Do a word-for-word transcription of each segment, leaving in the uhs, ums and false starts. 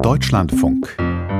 Deutschlandfunk.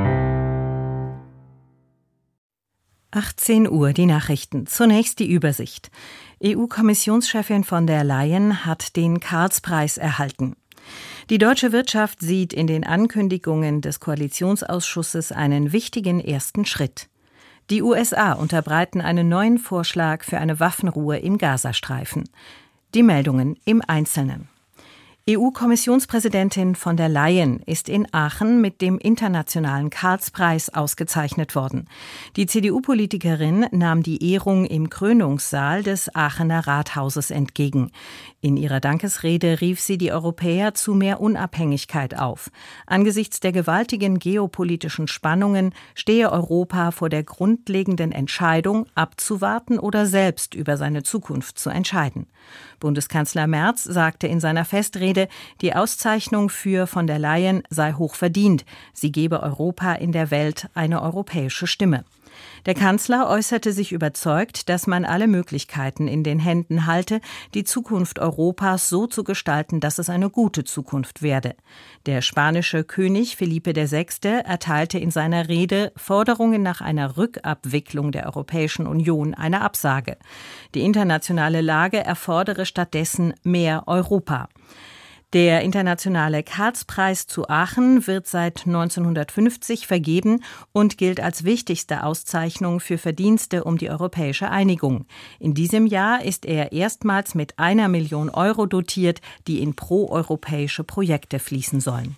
achtzehn Uhr, die Nachrichten. Zunächst die Übersicht. E U-Kommissionschefin von der Leyen hat den Karls-Preis erhalten. Die deutsche Wirtschaft sieht in den Ankündigungen des Koalitionsausschusses einen wichtigen ersten Schritt. Die U S A unterbreiten einen neuen Vorschlag für eine Waffenruhe im Gazastreifen. Die Meldungen im Einzelnen. E U-Kommissionspräsidentin von der Leyen ist in Aachen mit dem internationalen Karls-Preis ausgezeichnet worden. Die C D U-Politikerin nahm die Ehrung im Krönungssaal des Aachener Rathauses entgegen. In ihrer Dankesrede rief sie die Europäer zu mehr Unabhängigkeit auf. Angesichts der gewaltigen geopolitischen Spannungen stehe Europa vor der grundlegenden Entscheidung, abzuwarten oder selbst über seine Zukunft zu entscheiden. Bundeskanzler Merz sagte in seiner Festrede, die Auszeichnung für von der Leyen sei hoch verdient. Sie gebe Europa in der Welt eine europäische Stimme. Der Kanzler äußerte sich überzeugt, dass man alle Möglichkeiten in den Händen halte, die Zukunft Europas so zu gestalten, dass es eine gute Zukunft werde. Der spanische König Felipe der Sechste erteilte in seiner Rede Forderungen nach einer Rückabwicklung der Europäischen Union eine Absage. Die internationale Lage erfordere stattdessen mehr Europa. Der internationale Karls-Preis zu Aachen wird seit neunzehnhundertfünfzig vergeben und gilt als wichtigste Auszeichnung für Verdienste um die europäische Einigung. In diesem Jahr ist er erstmals mit einer Million Euro dotiert, die in proeuropäische Projekte fließen sollen.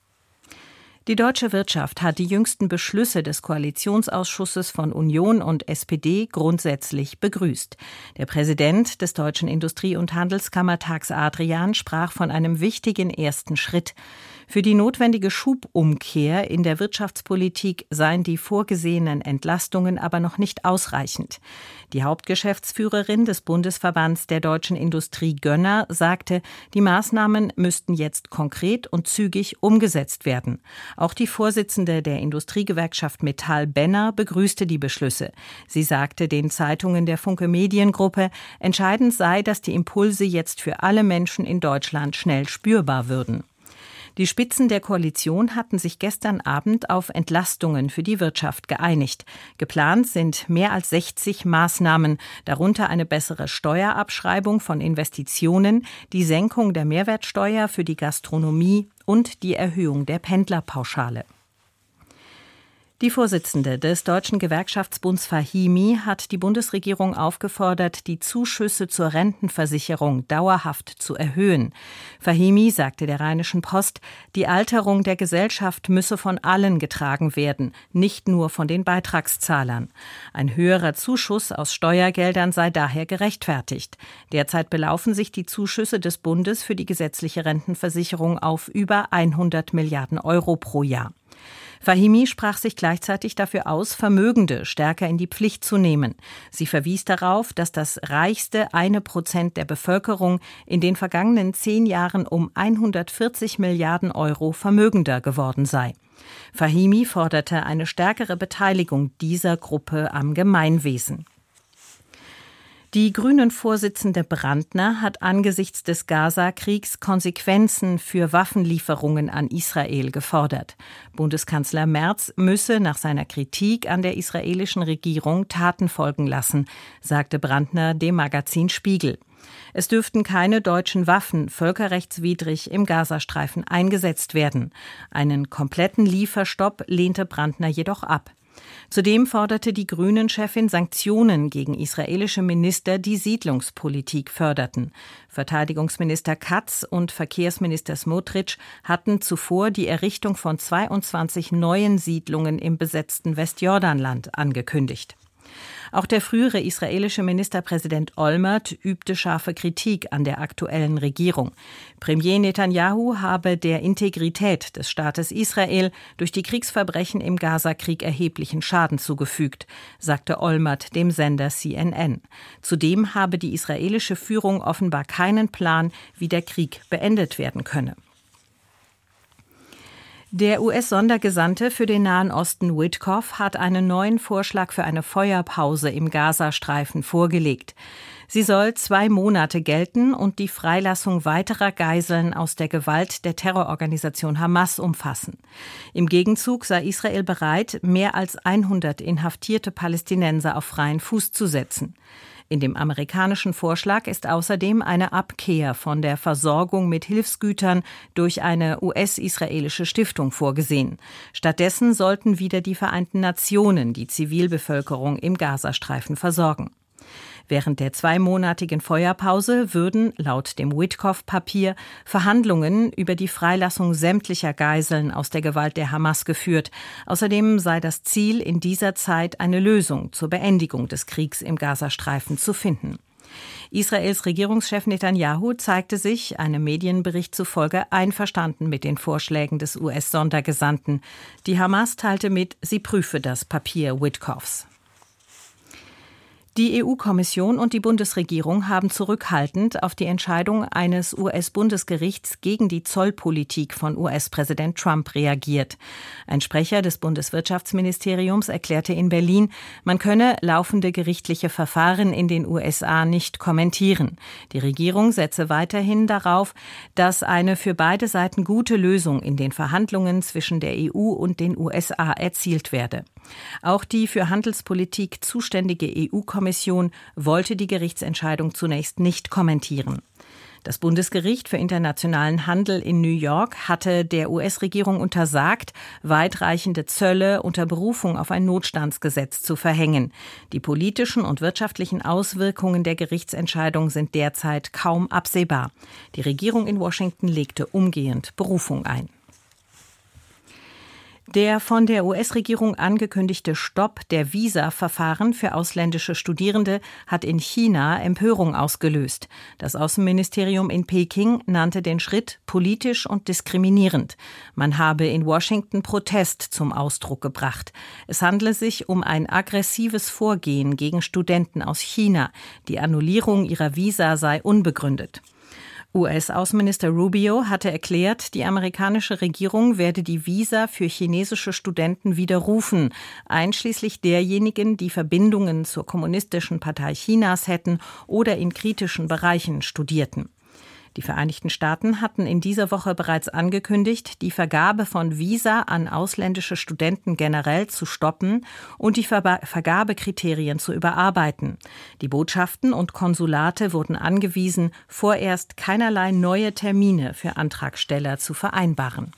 Die deutsche Wirtschaft hat die jüngsten Beschlüsse des Koalitionsausschusses von Union und S P D grundsätzlich begrüßt. Der Präsident des Deutschen Industrie- und Handelskammertags Adrian sprach von einem wichtigen ersten Schritt. Für die notwendige Schubumkehr in der Wirtschaftspolitik seien die vorgesehenen Entlastungen aber noch nicht ausreichend. Die Hauptgeschäftsführerin des Bundesverbands der deutschen Industrie Gönner sagte, die Maßnahmen müssten jetzt konkret und zügig umgesetzt werden. Auch die Vorsitzende der Industriegewerkschaft Metall Benner begrüßte die Beschlüsse. Sie sagte den Zeitungen der Funke Mediengruppe, entscheidend sei, dass die Impulse jetzt für alle Menschen in Deutschland schnell spürbar würden. Die Spitzen der Koalition hatten sich gestern Abend auf Entlastungen für die Wirtschaft geeinigt. Geplant sind mehr als sechzig Maßnahmen, darunter eine bessere Steuerabschreibung von Investitionen, die Senkung der Mehrwertsteuer für die Gastronomie und die Erhöhung der Pendlerpauschale. Die Vorsitzende des Deutschen Gewerkschaftsbunds Fahimi hat die Bundesregierung aufgefordert, die Zuschüsse zur Rentenversicherung dauerhaft zu erhöhen. Fahimi sagte der Rheinischen Post, die Alterung der Gesellschaft müsse von allen getragen werden, nicht nur von den Beitragszahlern. Ein höherer Zuschuss aus Steuergeldern sei daher gerechtfertigt. Derzeit belaufen sich die Zuschüsse des Bundes für die gesetzliche Rentenversicherung auf über hundert Milliarden Euro pro Jahr. Fahimi sprach sich gleichzeitig dafür aus, Vermögende stärker in die Pflicht zu nehmen. Sie verwies darauf, dass das reichste eine Prozent der Bevölkerung in den vergangenen zehn Jahren um hundertvierzig Milliarden Euro vermögender geworden sei. Fahimi forderte eine stärkere Beteiligung dieser Gruppe am Gemeinwesen. Die Grünen-Vorsitzende Brandner hat angesichts des Gaza-Kriegs Konsequenzen für Waffenlieferungen an Israel gefordert. Bundeskanzler Merz müsse nach seiner Kritik an der israelischen Regierung Taten folgen lassen, sagte Brandner dem Magazin Spiegel. Es dürften keine deutschen Waffen völkerrechtswidrig im Gazastreifen eingesetzt werden. Einen kompletten Lieferstopp lehnte Brandner jedoch ab. Zudem forderte die Grünen-Chefin Sanktionen gegen israelische Minister, die Siedlungspolitik förderten. Verteidigungsminister Katz und Verkehrsminister Smotrich hatten zuvor die Errichtung von zweiundzwanzig neuen Siedlungen im besetzten Westjordanland angekündigt. Auch der frühere israelische Ministerpräsident Olmert übte scharfe Kritik an der aktuellen Regierung. Premier Netanyahu habe der Integrität des Staates Israel durch die Kriegsverbrechen im Gazakrieg erheblichen Schaden zugefügt, sagte Olmert dem Sender C N N. Zudem habe die israelische Führung offenbar keinen Plan, wie der Krieg beendet werden könne. Der U S-Sondergesandte für den Nahen Osten Witkoff hat einen neuen Vorschlag für eine Feuerpause im Gazastreifen vorgelegt. Sie soll zwei Monate gelten und die Freilassung weiterer Geiseln aus der Gewalt der Terrororganisation Hamas umfassen. Im Gegenzug sei Israel bereit, mehr als hundert inhaftierte Palästinenser auf freien Fuß zu setzen. In dem amerikanischen Vorschlag ist außerdem eine Abkehr von der Versorgung mit Hilfsgütern durch eine U S-israelische Stiftung vorgesehen. Stattdessen sollten wieder die Vereinten Nationen die Zivilbevölkerung im Gazastreifen versorgen. Während der zweimonatigen Feuerpause würden, laut dem Witkoff-Papier, Verhandlungen über die Freilassung sämtlicher Geiseln aus der Gewalt der Hamas geführt. Außerdem sei das Ziel, in dieser Zeit eine Lösung zur Beendigung des Kriegs im Gazastreifen zu finden. Israels Regierungschef Netanyahu zeigte sich, einem Medienbericht zufolge, einverstanden mit den Vorschlägen des U S-Sondergesandten. Die Hamas teilte mit, sie prüfe das Papier Witkoffs. Die E U-Kommission und die Bundesregierung haben zurückhaltend auf die Entscheidung eines U S-Bundesgerichts gegen die Zollpolitik von U S-Präsident Trump reagiert. Ein Sprecher des Bundeswirtschaftsministeriums erklärte in Berlin, man könne laufende gerichtliche Verfahren in den U S A nicht kommentieren. Die Regierung setze weiterhin darauf, dass eine für beide Seiten gute Lösung in den Verhandlungen zwischen der E U und den U S A erzielt werde. Auch die für Handelspolitik zuständige E U-Kommission wollte die Gerichtsentscheidung zunächst nicht kommentieren. Das Bundesgericht für internationalen Handel in New York hatte der U S-Regierung untersagt, weitreichende Zölle unter Berufung auf ein Notstandsgesetz zu verhängen. Die politischen und wirtschaftlichen Auswirkungen der Gerichtsentscheidung sind derzeit kaum absehbar. Die Regierung in Washington legte umgehend Berufung ein. Der von der U S-Regierung angekündigte Stopp der Visa-Verfahren für ausländische Studierende hat in China Empörung ausgelöst. Das Außenministerium in Peking nannte den Schritt politisch und diskriminierend. Man habe in Washington Protest zum Ausdruck gebracht. Es handle sich um ein aggressives Vorgehen gegen Studenten aus China. Die Annullierung ihrer Visa sei unbegründet. U S-Außenminister Rubio hatte erklärt, die amerikanische Regierung werde die Visa für chinesische Studenten widerrufen, einschließlich derjenigen, die Verbindungen zur Kommunistischen Partei Chinas hätten oder in kritischen Bereichen studierten. Die Vereinigten Staaten hatten in dieser Woche bereits angekündigt, die Vergabe von Visa an ausländische Studenten generell zu stoppen und die Ver- Vergabekriterien zu überarbeiten. Die Botschaften und Konsulate wurden angewiesen, vorerst keinerlei neue Termine für Antragsteller zu vereinbaren.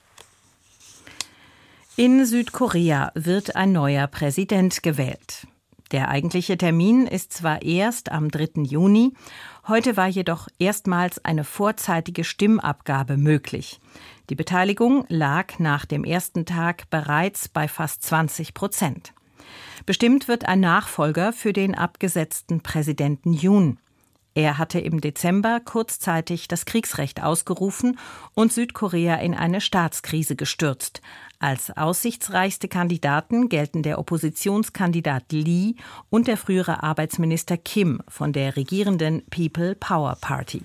In Südkorea wird ein neuer Präsident gewählt. Der eigentliche Termin ist zwar erst am dritten Juni, heute war jedoch erstmals eine vorzeitige Stimmabgabe möglich. Die Beteiligung lag nach dem ersten Tag bereits bei fast zwanzig Prozent. Bestimmt wird ein Nachfolger für den abgesetzten Präsidenten Yoon. Er hatte im Dezember kurzzeitig das Kriegsrecht ausgerufen und Südkorea in eine Staatskrise gestürzt. Als aussichtsreichste Kandidaten gelten der Oppositionskandidat Lee und der frühere Arbeitsminister Kim von der regierenden People Power Party.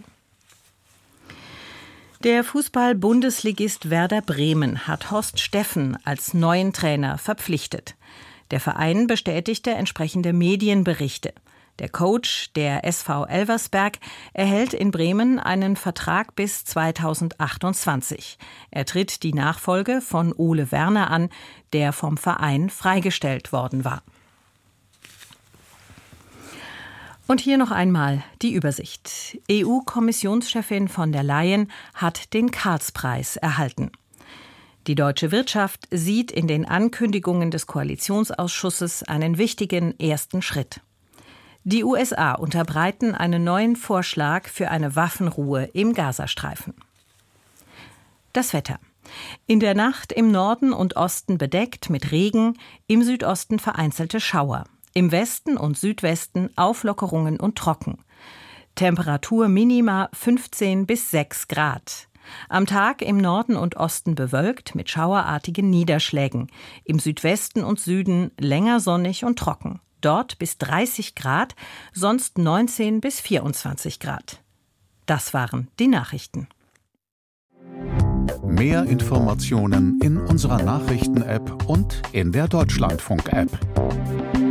Der Fußball-Bundesligist Werder Bremen hat Horst Steffen als neuen Trainer verpflichtet. Der Verein bestätigte entsprechende Medienberichte. Der Coach der S V Elversberg erhält in Bremen einen Vertrag bis zweitausendachtundzwanzig. Er tritt die Nachfolge von Ole Werner an, der vom Verein freigestellt worden war. Und hier noch einmal die Übersicht. E U-Kommissionschefin von der Leyen hat den Karls-Preis erhalten. Die deutsche Wirtschaft sieht in den Ankündigungen des Koalitionsausschusses einen wichtigen ersten Schritt. Die U S A unterbreiten einen neuen Vorschlag für eine Waffenruhe im Gazastreifen. Das Wetter. In der Nacht im Norden und Osten bedeckt mit Regen, im Südosten vereinzelte Schauer. Im Westen und Südwesten Auflockerungen und trocken. Temperatur Minima fünfzehn bis sechs Grad. Am Tag im Norden und Osten bewölkt mit schauerartigen Niederschlägen. Im Südwesten und Süden länger sonnig und trocken. Dort bis dreißig Grad, sonst neunzehn bis vierundzwanzig Grad. Das waren die Nachrichten. Mehr Informationen in unserer Nachrichten-App und in der Deutschlandfunk-App.